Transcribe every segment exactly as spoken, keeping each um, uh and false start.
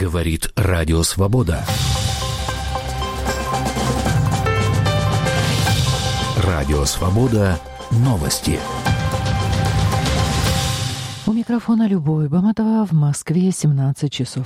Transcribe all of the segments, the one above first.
Говорит Радио Свобода. Радио Свобода. Новости. У микрофона Любовь Баматова. В Москве семнадцать часов.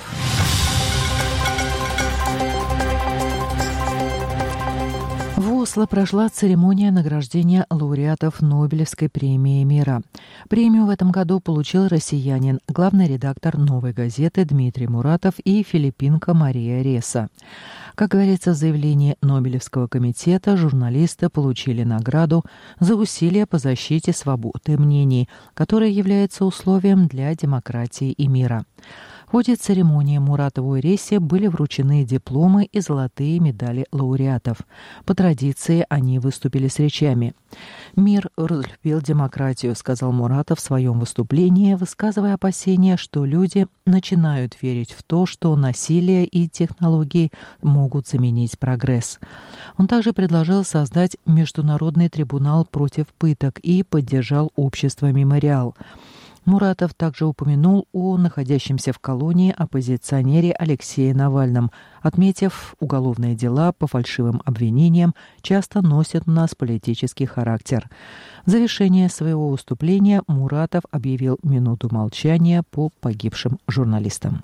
В Осло прошла церемония награждения лауреатов Нобелевской премии мира. Премию в этом году получил россиянин, главный редактор «Новой газеты» Дмитрий Муратов и филиппинка Мария Реса. Как говорится в заявлении Нобелевского комитета, журналисты получили награду за усилия по защите свободы мнений, которая является условием для демократии и мира. В ходе церемонии Муратову и Ресе были вручены дипломы и золотые медали лауреатов. По традиции они выступили с речами. «Мир разлюбил демократию», — сказал Муратов в своем выступлении, высказывая опасения, что люди начинают верить в то, что насилие и технологии могут заменить прогресс. Он также предложил создать Международный трибунал против пыток и поддержал общество «Мемориал». Муратов также упомянул о находящемся в колонии оппозиционере Алексее Навальном, отметив, уголовные дела по фальшивым обвинениям часто носят у нас политический характер. В завершение своего выступления Муратов объявил минуту молчания по погибшим журналистам.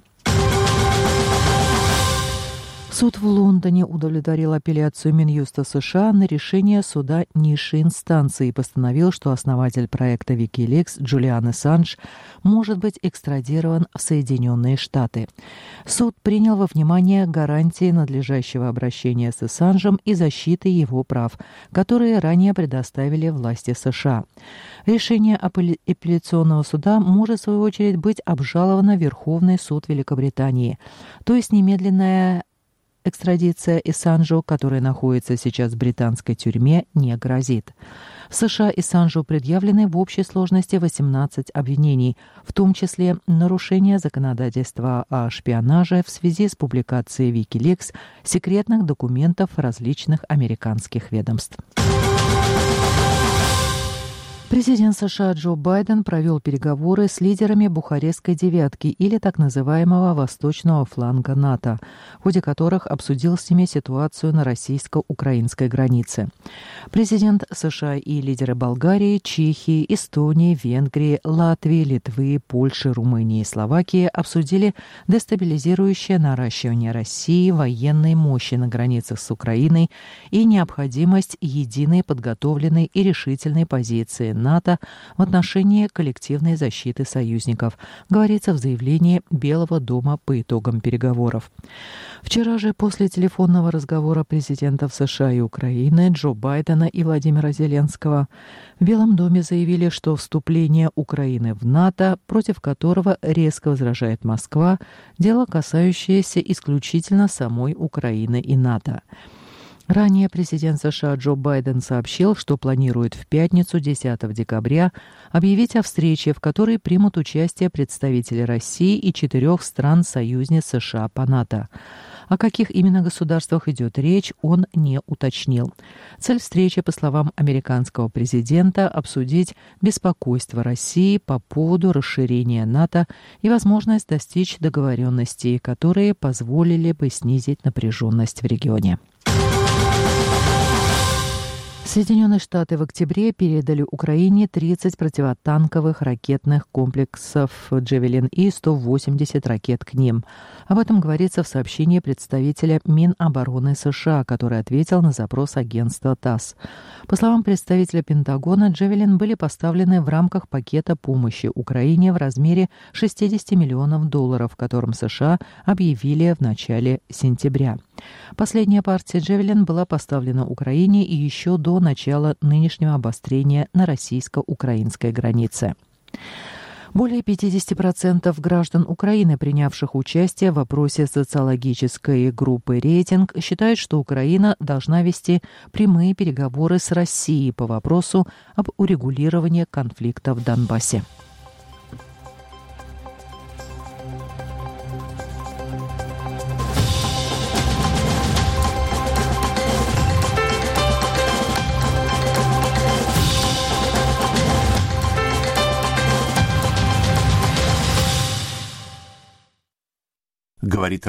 Суд в Лондоне удовлетворил апелляцию Минюста США на решение суда низшей инстанции и постановил, что основатель проекта WikiLeaks Джулиан Ассанж может быть экстрадирован в Соединенные Штаты. Суд принял во внимание гарантии надлежащего обращения с Ассанжем и защиты его прав, которые ранее предоставили власти США. Решение апелляционного суда может, в свою очередь, быть обжаловано в Верховный суд Великобритании, то есть немедленная экстрадиция Ассанжу, который находится сейчас в британской тюрьме, не грозит. В США Ассанжу предъявлены в общей сложности восемнадцать обвинений, в том числе нарушение законодательства о шпионаже в связи с публикацией WikiLeaks секретных документов различных американских ведомств. Президент США Джо Байден провел переговоры с лидерами Бухарестской девятки или так называемого восточного фланга НАТО, в ходе которых обсудил с ними ситуацию на российско-украинской границе. Президент США и лидеры Болгарии, Чехии, Эстонии, Венгрии, Латвии, Литвы, Польши, Румынии и Словакии обсудили дестабилизирующее наращивание России военной мощи на границах с Украиной и необходимость единой, подготовленной и решительной позиции НАТО в отношении коллективной защиты союзников, говорится в заявлении Белого дома по итогам переговоров. Вчера же, после телефонного разговора президентов США и Украины Джо Байдена и Владимира Зеленского, в Белом доме заявили, что вступление Украины в НАТО, против которого резко возражает Москва, дело, касающееся исключительно самой Украины и НАТО. Ранее президент США Джо Байден сообщил, что планирует в пятницу, десятого декабря, объявить о встрече, в которой примут участие представители России и четырех стран-союзниц США по НАТО. О каких именно государствах идет речь, он не уточнил. Цель встречи, по словам американского президента, обсудить беспокойство России по поводу расширения НАТО и возможность достичь договоренностей, которые позволили бы снизить напряженность в регионе. Соединенные Штаты в октябре передали Украине тридцать противотанковых ракетных комплексов «Джавелин» и сто восемьдесят ракет к ним. Об этом говорится в сообщении представителя Минобороны США, который ответил на запрос агентства ТАСС. По словам представителя Пентагона, «Джавелин» были поставлены в рамках пакета помощи Украине в размере шестьдесят миллионов долларов, которым США объявили в начале сентября. Последняя партия «Джавелин» была поставлена Украине и еще до начала нынешнего обострения на российско-украинской границе. Более пятьдесят процентов граждан Украины, принявших участие в опросе социологической группы «Рейтинг», считают, что Украина должна вести прямые переговоры с Россией по вопросу об урегулировании конфликта в Донбассе. Говорит